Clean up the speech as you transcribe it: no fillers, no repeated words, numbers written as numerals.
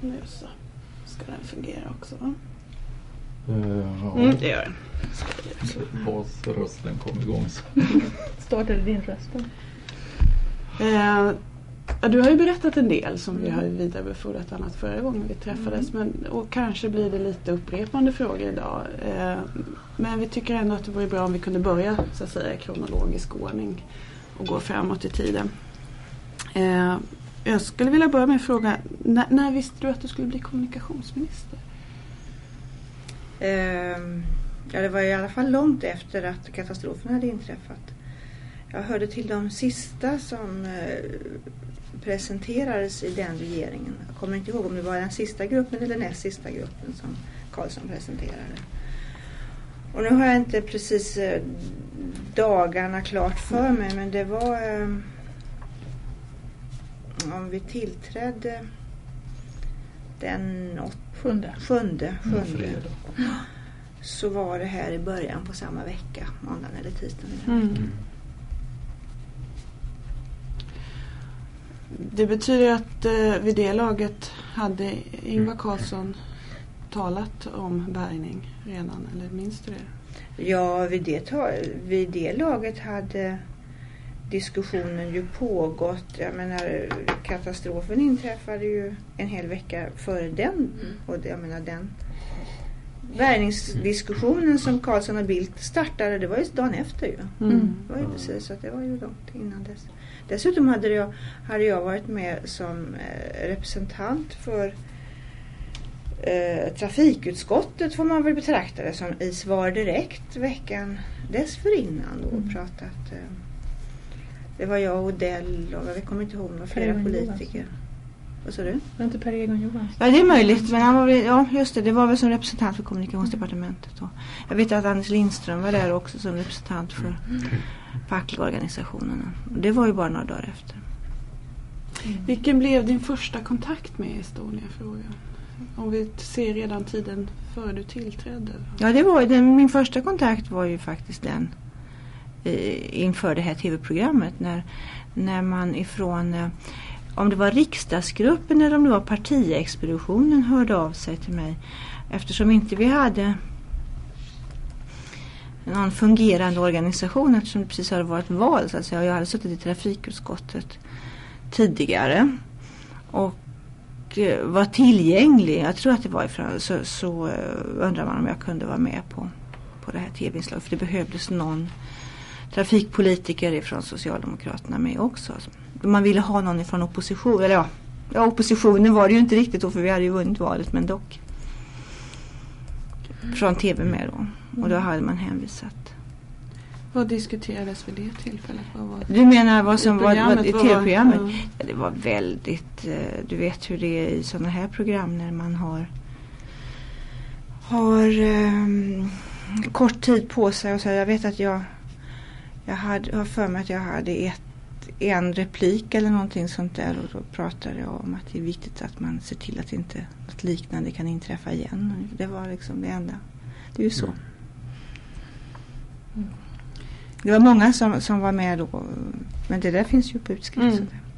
Nu så ska den fungera också, va? Ja. Det gör den. Basrösten kom igång. Startade din röst då? Du har ju berättat en del som vi har vidarebefordrat annat förra gången vi träffades. Och kanske blir det lite upprepande frågor idag. Men vi tycker ändå att det vore bra om vi kunde börja så att säga i kronologisk ordning och gå framåt i tiden. Jag skulle vilja börja med en fråga. När visste du att du skulle bli kommunikationsminister? Ja, det var i alla fall långt efter att katastrofen hade inträffat. Jag hörde till de sista som presenterades i den regeringen. Jag kommer inte ihåg om det var den sista gruppen eller näst sista gruppen som Carlsson presenterade. Och nu har jag inte precis dagarna klart för mig, men det var om vi tillträdde den 7. Så var det här i början på samma vecka, måndagen eller tisdagen i den veckan. Det betyder att vid det laget hade Ingvar Carlsson talat om bärgning redan, eller minns du det? Ja, vid det laget hade diskussionen ju pågått. Jag menar, katastrofen inträffade ju en hel vecka före den. Och jag menar, den bärgningsdiskussionen som Carlsson och Bildt startade, det var ju dagen efter ju. Det var ju precis, så att det var ju långt innan dess. Dessutom hade jag varit med som representant för trafikutskottet, får man väl betrakta det som, i Svar direkt veckan dessförinnan och pratat. Det var jag och Odell och jag kommer inte ihåg några flera politiker. Vad sa du? Var inte Per Egon Johansson? Ja, det är möjligt, men han var väl, ja just det var väl som representant för kommunikationsdepartementet. Och jag vet att Anders Lindström var där också som representant för fackliga organisationerna. Det var ju bara några dagar efter. Vilken blev din första kontakt med Estonia-frågan? Om vi ser redan tiden före du tillträdde. Ja, min första kontakt var ju faktiskt den inför det här tv-programmet när man ifrån om det var riksdagsgruppen eller om det var partiexpeditionen hörde av sig till mig, eftersom inte vi hade någon fungerande organisation, eftersom det precis hade varit val så att säga. Jag hade suttit i trafikutskottet tidigare och var tillgänglig. Jag tror att det var ifrån, så undrar man om jag kunde vara med på det här tv-inslaget, för det behövdes någon trafikpolitiker ifrån Socialdemokraterna med också. Man ville ha någon ifrån opposition, eller ja, oppositionen var det ju inte riktigt då, för vi hade ju vunnit valet, men dock från tv med då. Och då hade man hänvisat. Vad diskuterades vid det tillfället? Du menar vad som var i tv-programmet? Ja, det var väldigt, du vet hur det är i sådana här program när man har kort tid på sig, och så jag vet att jag har för mig att jag hade en replik eller någonting sånt där, och då pratade jag om att det är viktigt att man ser till att inte något liknande kan inträffa igen. Det var liksom det enda. Det är ju så. Det var många som var med då, men det där finns ju på utskrift.